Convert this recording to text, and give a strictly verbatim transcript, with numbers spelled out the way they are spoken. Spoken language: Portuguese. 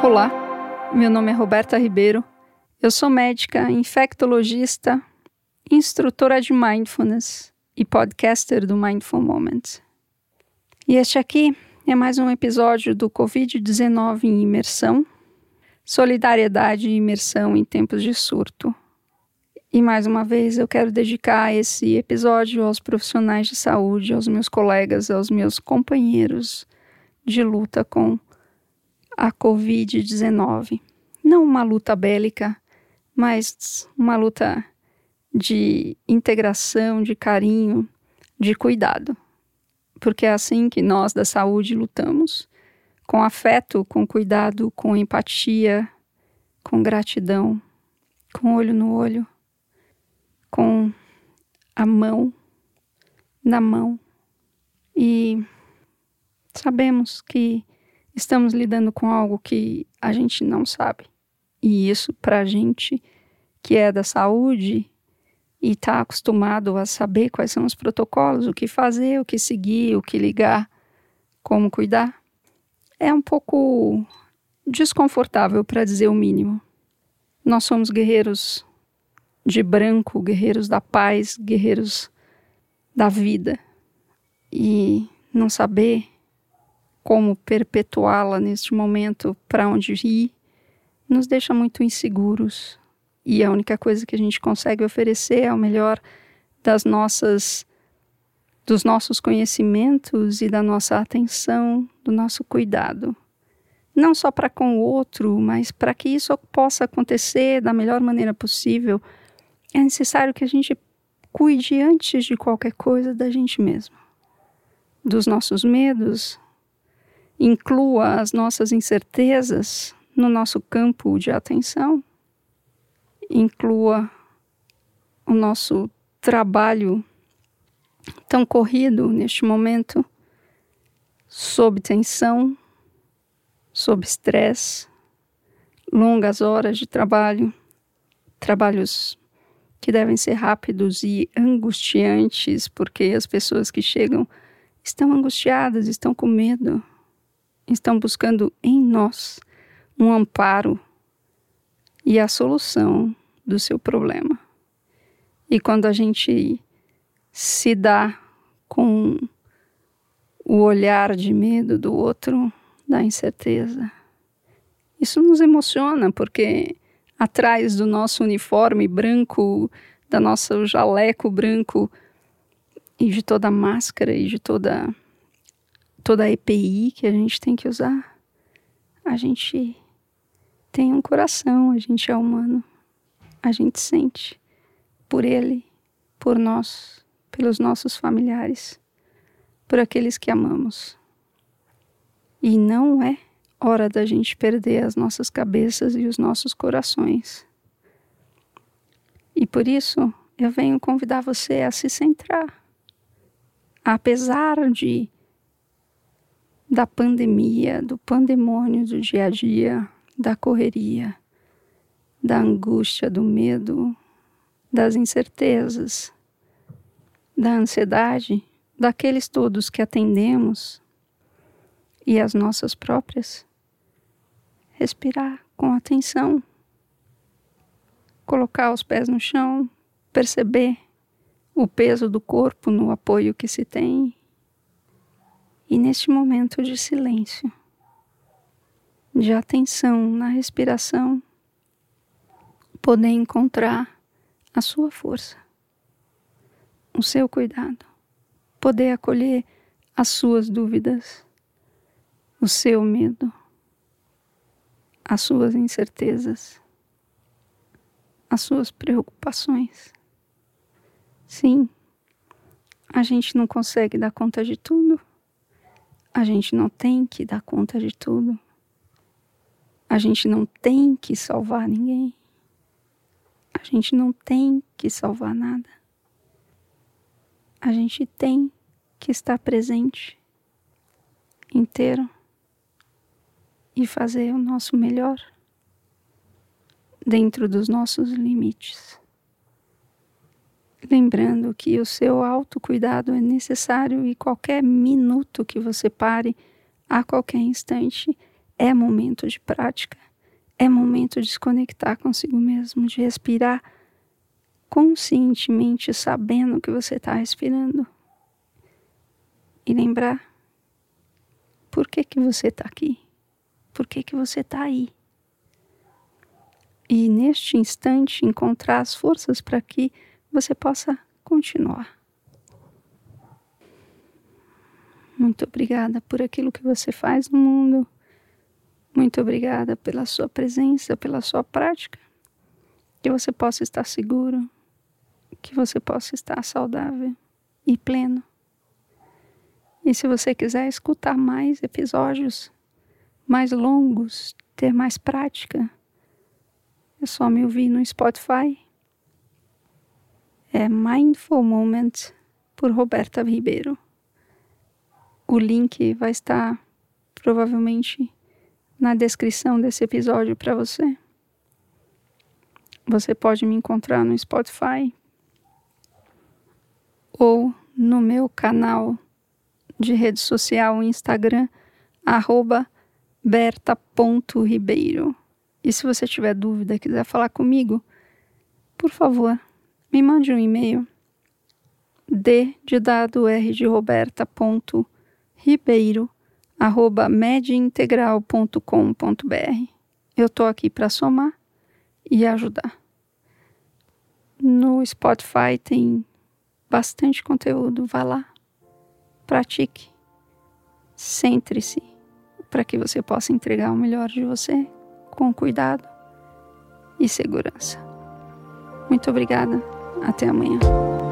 Olá, meu nome é Roberta Ribeiro, eu sou médica, infectologista, instrutora de Mindfulness e podcaster do Mindful Moment. E este aqui é mais um episódio do covid dezenove em imersão, solidariedade e imersão em tempos de surto. E mais uma vez eu quero dedicar esse episódio aos profissionais de saúde, aos meus colegas, aos meus companheiros de luta com a covid dezenove. Não uma luta bélica, mas uma luta de integração, de carinho, de cuidado. Porque é assim que nós da saúde lutamos, com afeto, com cuidado, com empatia, com gratidão, com olho no olho, com a mão na mão. E sabemos que estamos lidando com algo que a gente não sabe. E isso, para a gente que é da saúde e está acostumado a saber quais são os protocolos, o que fazer, o que seguir, o que ligar, como cuidar, é um pouco desconfortável, para dizer o mínimo. Nós somos guerreiros de branco, guerreiros da paz, guerreiros da vida. E não saber como perpetuá-la neste momento, para onde ir, nos deixa muito inseguros. E a única coisa que a gente consegue oferecer é o melhor das nossas, dos nossos conhecimentos e da nossa atenção, do nosso cuidado. Não só para com o outro, mas para que isso possa acontecer da melhor maneira possível, é necessário que a gente cuide antes de qualquer coisa da gente mesmo. Dos nossos medos, inclua as nossas incertezas no nosso campo de atenção, inclua o nosso trabalho tão corrido neste momento, sob tensão, sob estresse, longas horas de trabalho, trabalhos que devem ser rápidos e angustiantes, porque as pessoas que chegam estão angustiadas, estão com medo, estão buscando em nós um amparo e a solução do seu problema. E quando a gente se dá com o olhar de medo do outro, da incerteza, isso nos emociona, porque atrás do nosso uniforme branco, da nosso jaleco branco e de toda a máscara e de toda, toda a E P I que a gente tem que usar, a gente tem um coração, a gente é humano, a gente sente por ele, por nós, pelos nossos familiares, por aqueles que amamos. E não é hora da gente perder as nossas cabeças e os nossos corações. E por isso eu venho convidar você a se centrar. Apesar de da pandemia, do pandemônio do dia a dia, da correria, da angústia, do medo, das incertezas, da ansiedade, daqueles todos que atendemos e as nossas próprias, respirar com atenção, colocar os pés no chão, perceber o peso do corpo no apoio que se tem e neste momento de silêncio, de atenção na respiração, poder encontrar a sua força, o seu cuidado, poder acolher as suas dúvidas, o seu medo, as suas incertezas, as suas preocupações. Sim, a gente não consegue dar conta de tudo, a gente não tem que dar conta de tudo, a gente não tem que salvar ninguém, a gente não tem que salvar nada, a gente tem que estar presente, inteiro, e fazer o nosso melhor dentro dos nossos limites. Lembrando que o seu autocuidado é necessário e qualquer minuto que você pare, a qualquer instante, é momento de prática, é momento de se conectar consigo mesmo, de respirar conscientemente, sabendo que você está respirando. E lembrar por que que você está aqui, por que que você está aí. E neste instante encontrar as forças para que você possa continuar. Muito obrigada por aquilo que você faz no mundo. Muito obrigada pela sua presença, pela sua prática. Que você possa estar seguro, que você possa estar saudável e pleno. E se você quiser escutar mais episódios mais longos, ter mais prática, é só me ouvir no Spotify. É Mindful Moment por Roberta Ribeiro. O link vai estar provavelmente na descrição desse episódio para você. Você pode me encontrar no Spotify ou no meu canal de rede social, Instagram, arroba berta ponto ribeiro. E se você tiver dúvida e quiser falar comigo, por favor, me mande um e-mail d de dado r de roberta ponto ribeiro arroba medintegral ponto com ponto br. Eu estou aqui para somar e ajudar. No Spotify tem bastante conteúdo, vá lá, pratique, centre-se para que você possa entregar o melhor de você com cuidado e segurança. Muito obrigada, até amanhã.